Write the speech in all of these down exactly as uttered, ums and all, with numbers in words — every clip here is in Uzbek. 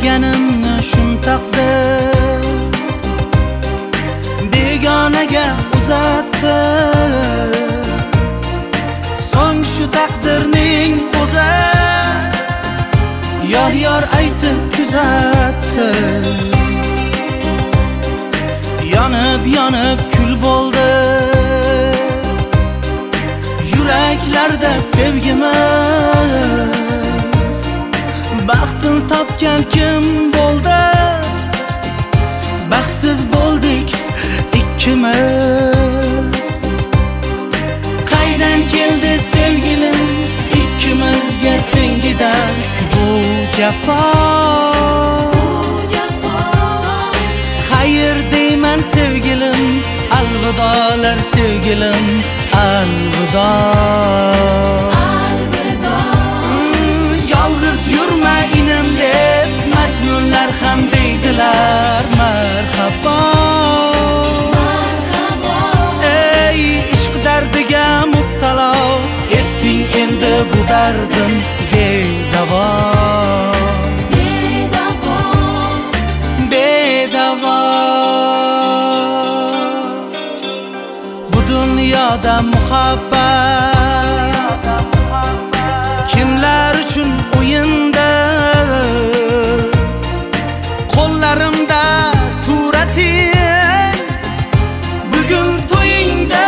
sevganimni shundoqdir begonaga uzatdi. So'ng shu taqdirning o'zi yor yor aytib kuzatdi. Yonib yonib kul bo'ldi yuraklarda sevgimiz. Baxtni topgan kim bo'ldi? Baxtsiz bo'ldik ikkimiz. Qaydan keldi sevgilim ikkimizga tengidan bu jafo? Xayr deyman sevgilim, alvidolar sevgilim, alvido. Yolg'iz yurma inim deb majnunlar ham deydilar marhabo. Ey ishq dardiga mubtalo etding endi bu dardim bedavo. Dunyoda muhabbat kimlar uchun o'yindir? Qo'llarimda surating bugun to'yingda.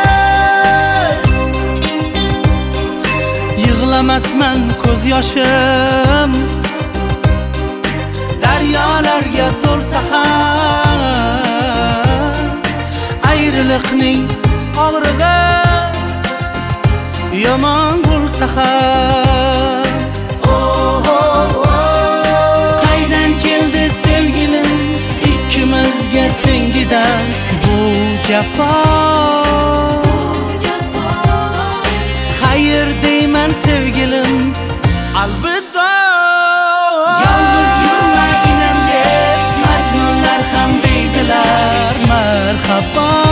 Yig'lamasman ko'z yoshim daryolarga to'lsa ham. Ayriliqning og'rig'i yomon bo'lsa ham. Qaydan keldi sevgilim ikkimizga tengidan bu jafo? Xayr deyman sevgilim, alvido. Yolg'iz yurma inim deb majnunlar ham deydilar marhabo.